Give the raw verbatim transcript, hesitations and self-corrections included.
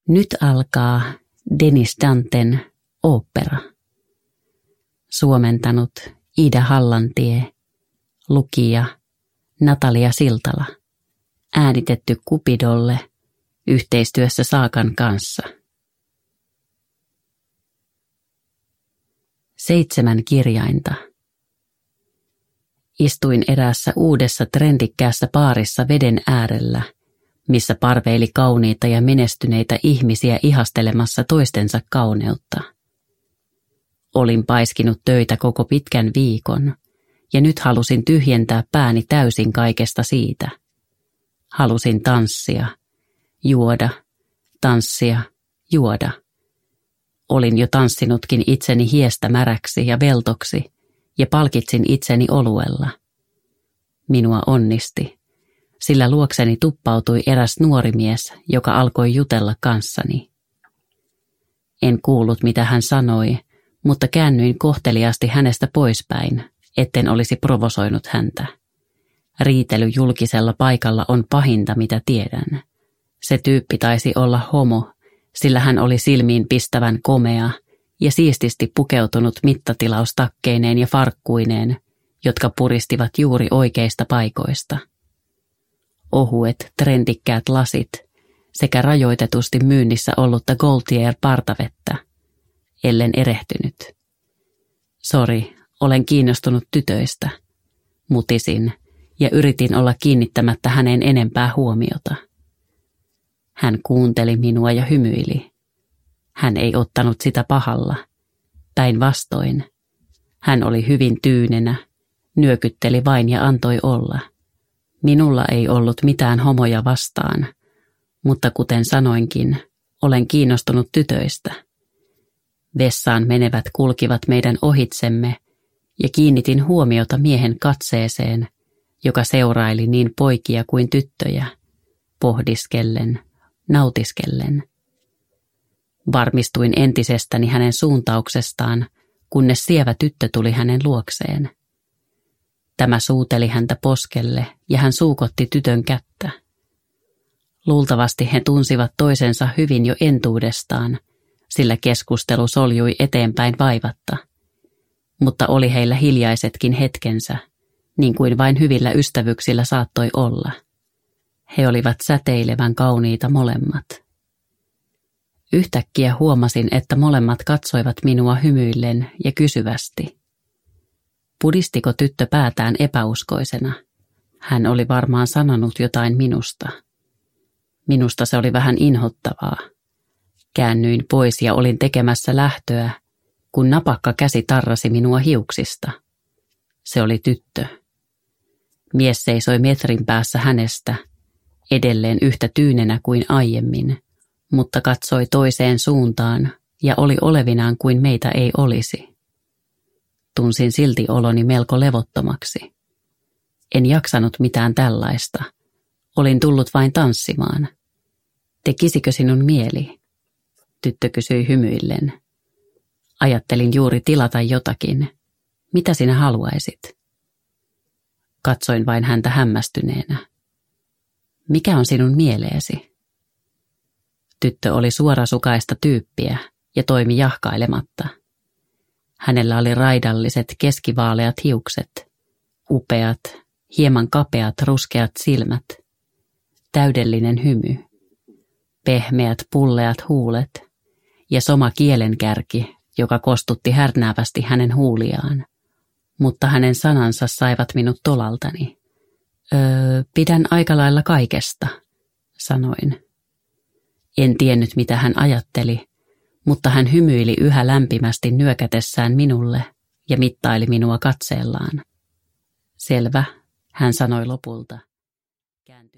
Nyt alkaa Denis Danten ooppera. Suomentanut Iida Hallantie, lukija Natalia Siltala. Äänitetty Cupidolle yhteistyössä Saakan kanssa. Seitsemän kirjainta. Istuin eräässä uudessa trendikkäässä baarissa veden äärellä, missä parveili kauniita ja menestyneitä ihmisiä ihastelemassa toistensa kauneutta. Olin paiskinut töitä koko pitkän viikon, ja nyt halusin tyhjentää pääni täysin kaikesta siitä. Halusin tanssia, juoda, tanssia, juoda. Olin jo tanssinutkin itseni hiestä märäksi ja veltoksi, ja palkitsin itseni oluella. Minua onnisti, sillä luokseni tuppautui eräs nuori mies, joka alkoi jutella kanssani. En kuullut, mitä hän sanoi, mutta käännyin kohteliaasti hänestä poispäin, etten olisi provosoinut häntä. Riitely julkisella paikalla on pahinta, mitä tiedän. Se tyyppi taisi olla homo, sillä hän oli silmiin pistävän komea ja siististi pukeutunut mittatilaustakkeineen ja farkkuineen, jotka puristivat juuri oikeista paikoista. Ohuet, trendikkäät lasit sekä rajoitetusti myynnissä ollutta Gaultier-partavettä, ellen erehtynyt. Sori, olen kiinnostunut tytöistä, mutisin ja yritin olla kiinnittämättä häneen enempää huomiota. Hän kuunteli minua ja hymyili. Hän ei ottanut sitä pahalla. Päinvastoin. Hän oli hyvin tyynenä, nyökytteli vain ja antoi olla. Minulla ei ollut mitään homoja vastaan, mutta kuten sanoinkin, olen kiinnostunut tytöistä. Vessaan menevät kulkivat meidän ohitsemme ja kiinnitin huomiota miehen katseeseen, joka seuraili niin poikia kuin tyttöjä, pohdiskellen, nautiskellen. Varmistuin entisestäni hänen suuntauksestaan, kunnes sievä tyttö tuli hänen luokseen. Tämä suuteli häntä poskelle ja hän suukotti tytön kättä. Luultavasti he tunsivat toisensa hyvin jo entuudestaan, sillä keskustelu soljui eteenpäin vaivatta. Mutta oli heillä hiljaisetkin hetkensä, niin kuin vain hyvillä ystävyksillä saattoi olla. He olivat säteilevän kauniita molemmat. Yhtäkkiä huomasin, että molemmat katsoivat minua hymyillen ja kysyvästi. Pudistiko tyttö päätään epäuskoisena? Hän oli varmaan sanonut jotain minusta. Minusta se oli vähän inhottavaa. Käännyin pois ja olin tekemässä lähtöä, kun napakka käsi tarrasi minua hiuksista. Se oli tyttö. Mies seisoi metrin päässä hänestä, edelleen yhtä tyynenä kuin aiemmin, mutta katsoi toiseen suuntaan ja oli olevinaan kuin meitä ei olisi. Tunsin silti oloni melko levottomaksi. En jaksanut mitään tällaista. Olin tullut vain tanssimaan. Tekisikö sinun mieli? Tyttö kysyi hymyillen. Ajattelin juuri tilata jotakin. Mitä sinä haluaisit? Katsoin vain häntä hämmästyneenä. Mikä on sinun mieleesi? Tyttö oli suorasukaista tyyppiä ja toimi jahkailematta. Hänellä oli raidalliset keskivaaleat hiukset, upeat, hieman kapeat ruskeat silmät, täydellinen hymy, pehmeät pulleat huulet ja soma kielenkärki, joka kostutti härnäävästi hänen huuliaan, mutta hänen sanansa saivat minut tolaltani. Öö, pidän aika lailla kaikesta, sanoin. En tiennyt, mitä hän ajatteli, mutta hän hymyili yhä lämpimästi nyökätessään minulle ja mittaili minua katseellaan. Selvä, hän sanoi lopulta. Kääntyi